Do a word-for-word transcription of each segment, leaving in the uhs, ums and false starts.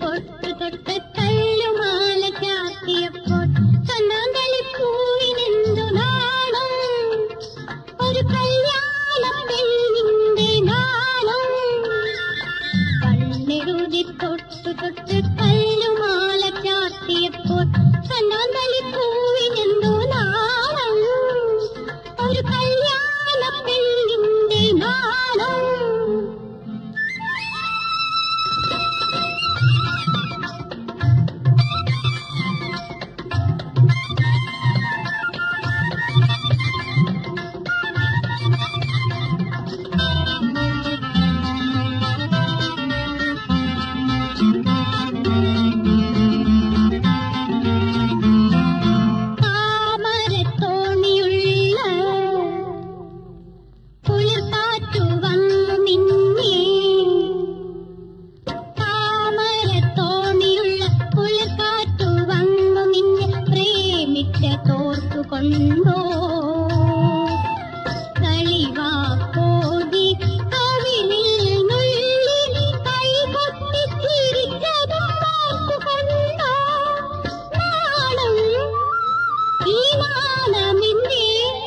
പൊട്ടു തൊട്ട് കല്ലുമാല ചാത്തിയപ്പോൾ കണ്ണാന്തളിപ്പൂവിനെന്തു നാണം, ഒരു കല്യാണ പെണ്ണിന്റെ നാണം. കണ്ണെഴുതി തൊട്ടു തൊട്ട് കല്ലുമാല ചാത്തിയപ്പോൾ കണ്ണാന്തളിപ്പൂവിനെന്തു നാണം, ഒരു കല്യാണ പെണ്ണിന്റെ നാണം. കൊണ്ടോ കളിവാക്കോതി കവിളിൽ നുള്ളി കൈകൊട്ടി ചിരിച്ചതും കൊണ്ടോ നാണം, ഈ നാണമിന്റെ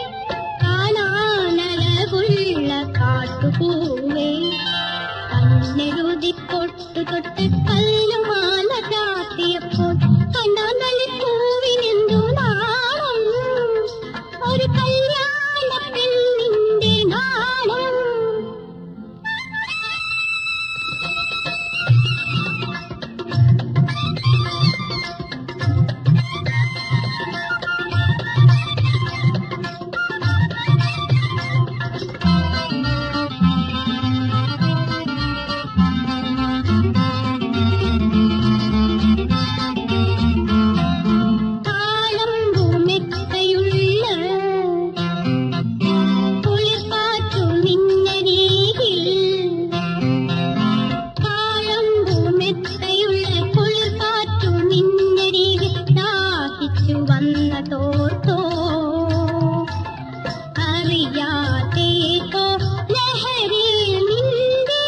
കാണാനഴകുള്ള കാട്ടുപൂവേ. കണ്ണെഴുതി പൊട്ടു തൊട്ട് കല്ലുമാല ചാത്തിയപ്പോൾ കണ്ണാന്തളിപ്പൂവിനെന്തു നാണം, ഒരു കല്യാണ പെണ്ണിന്റെ നാണം. വന്നതോർത്തോ അറിയാതേതോ ലഹരിയിൽ നിന്റെ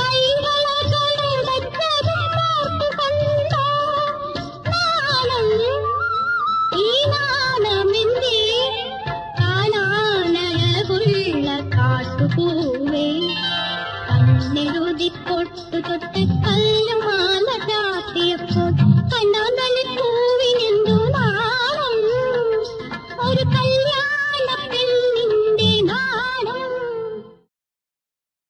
കൈവളകളുടച്ചതുകൊണ്ടോ നാണം, ഈ നാണമെന്റെ കാണാനഴകുള്ള കാട്ടുപൂവേ. കണ്ണെഴുതി പൊട്ടു തൊട്ട് കല്ലും